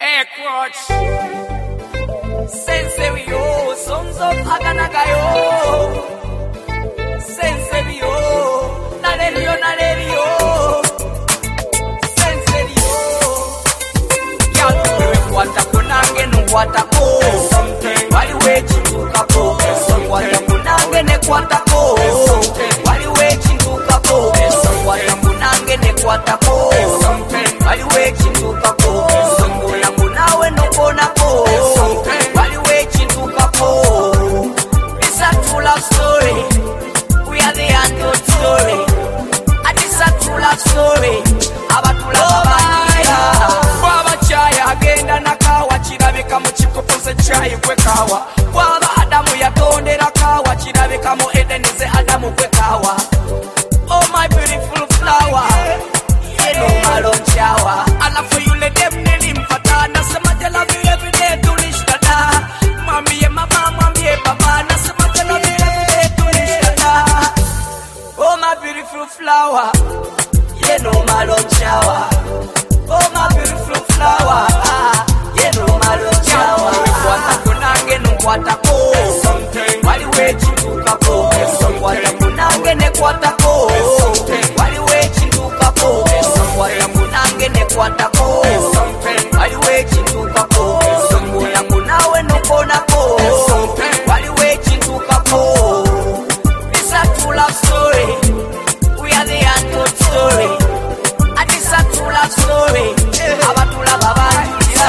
Hey, coach. Sensei yo, sons of Aganagayo. Sensei yo, Nalerio, Nalerio. Sensei yo. Yalu kwata kunange no kwata ko. Wali wechi tukapo. Kwata kunange ne kwata ko. Wali wechi tukapo. Kwata kunange ne kwata ko. Wali wechi tukapo. Nawe no kona ko. Wali wechi tukapo. It's a true love story. We are the untold story. And it's a true love story. Abatula babaya. Baba chaya agenda nakawa chirabika mu kikopoze chayi kwekawa. Baba Adamu yatondera kawa chirabika mu Edenize Adamu kwekawa. Oh my beautiful flower. Yeno malon chawa. Ala for you let them name mfata. Nasema I love you every day to lishtada. Mami ye mama, mami ye baba. Nasema I love you every day to lishtada. Oh my beautiful flower. Yeno malon chawa. Oh my beautiful flower. Yeno malon chawa. Kwata kunange nukwata ko. Wali wechi tukapo. Kwata kunange ne kwata ko. Wali wechi tukapo. Kwata kunange ne kwata ko. Wali wechi tukapo. Songo nawe no kona ko. Wali wechi tukapo. It's a true love story. We are the untold story. And it's a true love story. Abatula babanjulia.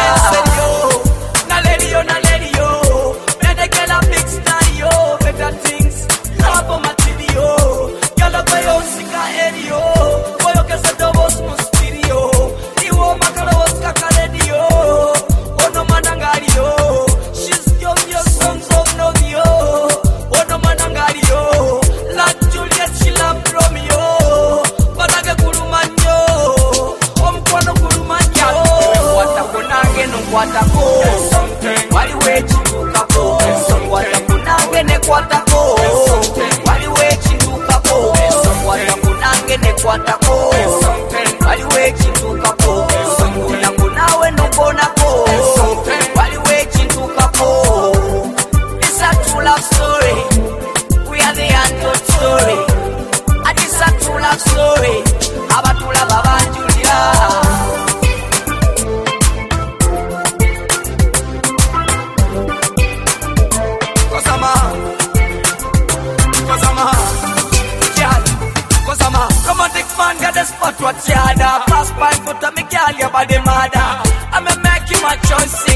Nalerio, nalerio. Medekela big style yo. Better things. Love material. Yala bayo sika erio. Boyo kesa dobos mustirio. Iwo makaros kakaredio. Ono manangario. She's young, your songs of novio. Ono manangario. La Juliet, she loved Romeo. Banage kurumanyo. Omkwano kurumanyo. Wata kunange no kwata ko. Wali wechi tukapo. Wata kunange ne kwata ko. Wali wechi tukapo. Wata kunange ne kwata ko. Wali wechi tukapo. Songo nawe no kona ko. Wali wechi tukapo. It's a true love story. We are the untold story. And it's a true love story. Abatula babanjulia. Man got the spot what yada. Pass by foot of me girl, your body mother. I'ma make you my choice.